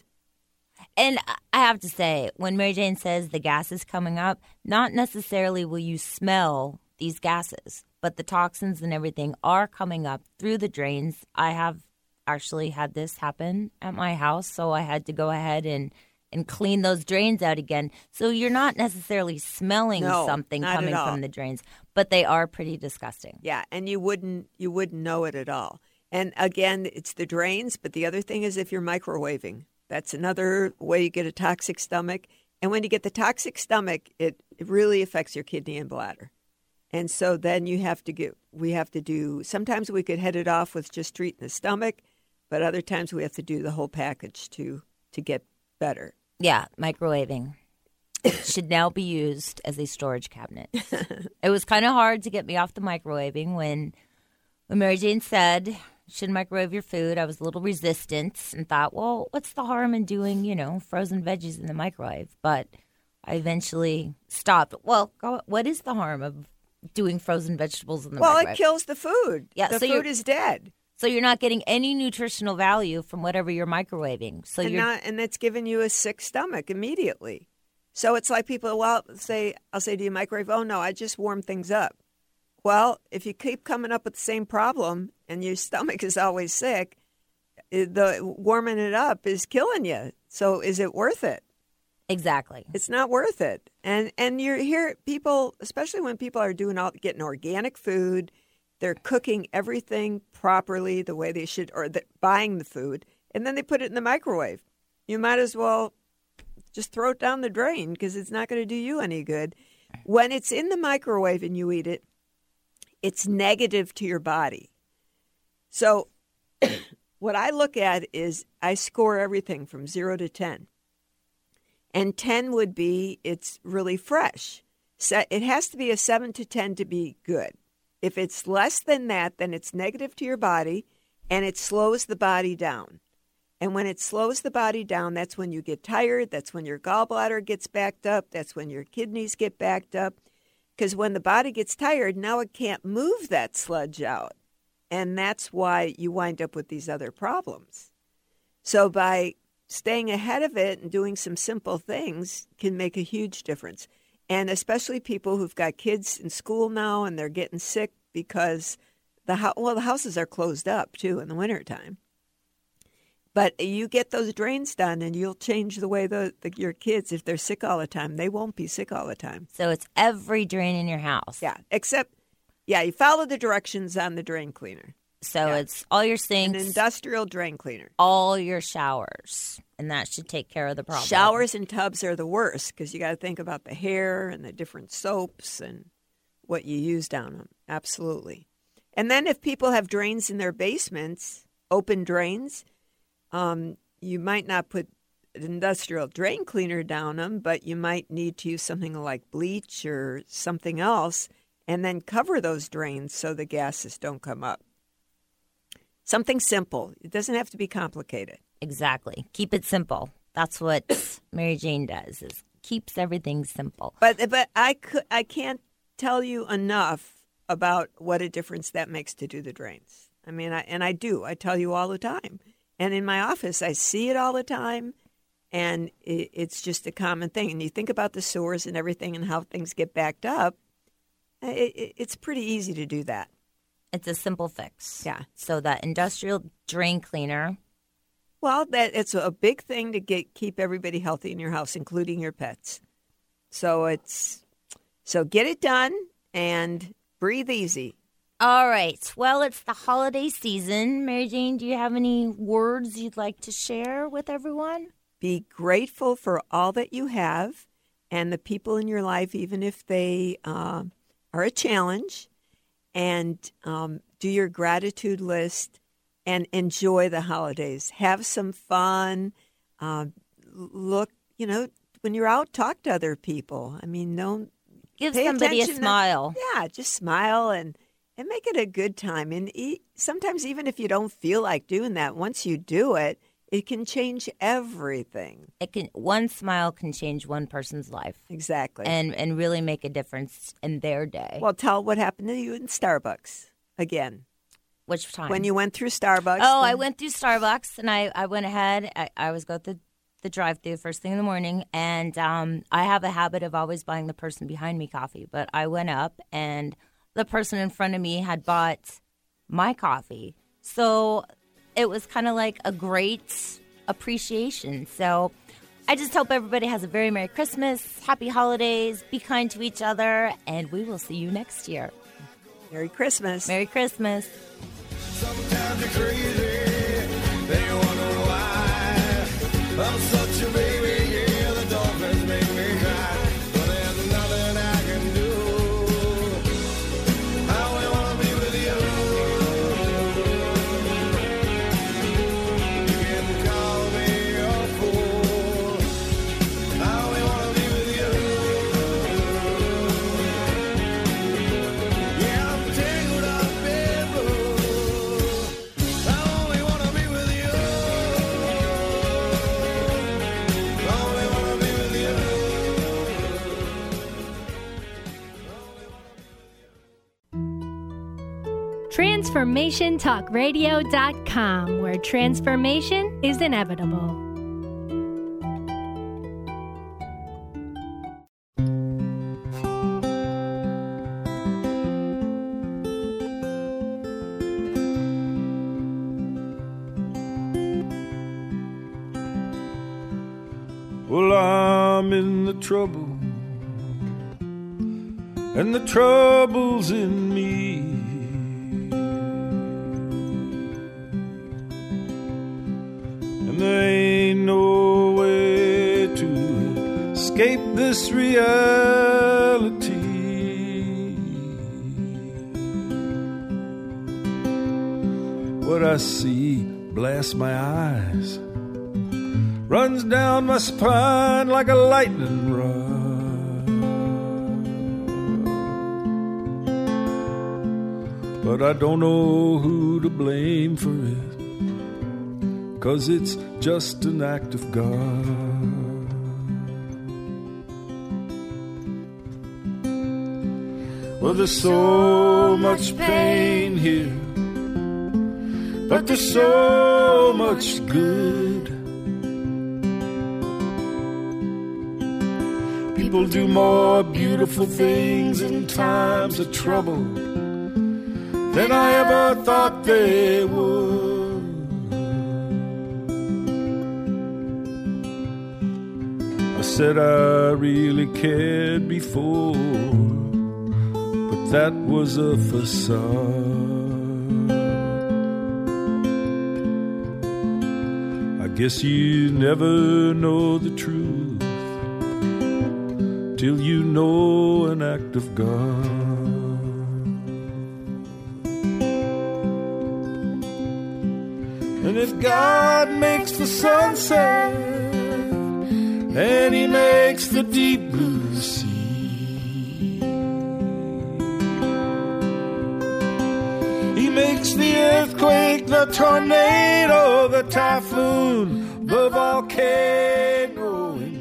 And I have to say, when Mary Jane says the gas is coming up, not necessarily will you smell these gases, but the toxins and everything are coming up through the drains. I have actually had this happen at my house, so I had to go ahead and, and clean those drains out again. So you're not necessarily smelling No, something not coming at all. from the drains, but they are pretty disgusting. Yeah, and you wouldn't you wouldn't know it at all. And again, it's the drains, but the other thing is if you're microwaving. That's another way you get a toxic stomach. And when you get the toxic stomach, it, it really affects your kidney and bladder. And so then you have to get, we have to do, sometimes we could head it off with just treating the stomach, but other times we have to do the whole package to to get better. Yeah, microwaving should now be used as a storage cabinet. It was kind of hard to get me off the microwaving when, when Mary Jane said, should microwave your food. I was a little resistant and thought, well, what's the harm in doing, you know, frozen veggies in the microwave? But I eventually stopped. Well, go- what is the harm of doing frozen vegetables in the well, microwave? it kills the food. Yeah, the so food you're- is dead. So you're not getting any nutritional value from whatever you're microwaving. So and you're not, and that's giving you a sick stomach immediately. So it's like people, well, say, I'll say, do you microwave? Oh, no, I just warm things up. Well, if you keep coming up with the same problem and your stomach is always sick, i- the warming it up is killing you. So is it worth it? Exactly. It's not worth it. And and you're here, people, especially when people are doing all getting organic food, they're cooking everything properly the way they should, or the, buying the food, and then they put it in the microwave. You might as well just throw it down the drain because it's not going to do you any good. When it's in the microwave and you eat it, it's negative to your body. So what I look at is I score everything from zero to ten. And ten would be it's really fresh. So it has to be a seven to ten to be good. If it's less than that, then it's negative to your body and it slows the body down. And when it slows the body down, that's when you get tired. That's when your gallbladder gets backed up. That's when your kidneys get backed up. Because when the body gets tired, now it can't move that sludge out. And that's why you wind up with these other problems. So by staying ahead of it and doing some simple things can make a huge difference. And especially people who've got kids in school now and they're getting sick because the ho- well, the houses are closed up, too, in the wintertime. But you get those drains done and you'll change the way the, the your kids, if they're sick all the time, they won't be sick all the time. So it's every drain in your house. Yeah, except, yeah, you follow the directions on the drain cleaner. So Yeah. it's all your sinks. An industrial drain cleaner. All your showers. And that should take care of the problem. Showers and tubs are the worst because you got to think about the hair and the different soaps and what you use down them. Absolutely. And then if people have drains in their basements, open drains, um, you might not put an industrial drain cleaner down them, but you might need to use something like bleach or something else and then cover those drains so the gases don't come up. Something simple. It doesn't have to be complicated. Exactly. Keep it simple. That's what Mary Jane does, is keeps everything simple. But but I could I can't tell you enough about what a difference that makes to do the drains. I mean, I, and I do. I tell you all the time. And in my office, I see it all the time, and it, it's just a common thing. And you think about the sewers and everything and how things get backed up, it, it, it's pretty easy to do that. It's a simple fix. Yeah. So that industrial drain cleaner. Well, that it's a big thing to get keep everybody healthy in your house, including your pets. So it's so get it done and breathe easy. All right. Well, it's the holiday season. Mary Jane, do you have any words you'd like to share with everyone? Be grateful for all that you have and the people in your life, even if they uh, are a challenge. And um, do your gratitude list and enjoy the holidays. Have some fun. Uh, look, you know, when you're out, talk to other people. I mean, don't Give pay somebody a attention to- smile. yeah, just smile and And make it a good time. And e- sometimes even if you don't feel like doing that, once you do it, it can change everything. It can one smile can change one person's life. Exactly. And and really make a difference in their day. Well, tell what happened to you in Starbucks again. Which time? When you went through Starbucks. Oh, then- I went through Starbucks, and I, I went ahead. I, I always go through the drive-through first thing in the morning, and um, I have a habit of always buying the person behind me coffee. But I went up, and the person in front of me had bought my coffee. So it was kind of like a great appreciation. So I just hope everybody has a very Merry Christmas, Happy Holidays, be kind to each other, and we will see you next year. Merry Christmas. Merry Christmas. Sometimes you're crazy, they wonder why. I'm such a baby, yeah, the dolphins make me cry. But there's nothing I can do. I only wanna be with you. You can call me a fool. I only wanna be with you. Yeah, I'm tangled up in blue. I only wanna be with you. I only wanna be with you. Transformation Talk Radio dot com, where transformation is inevitable. Well, I'm in the trouble, and the trouble's in me. And there ain't no way to escape this reality. What I see blasts my eyes, runs down my spine like a lightning rod. But I don't know who to blame for it, 'cause it's just an act of God. Well, there's so much pain here, but there's so much good. People do more beautiful things in times of trouble than I ever thought they would. I said I really cared before, but that was a facade. I guess you never know the truth till you know an act of God. And if God makes the sunset, and He makes the deep blue sea, He makes the earthquake, the tornado, the typhoon, the volcano,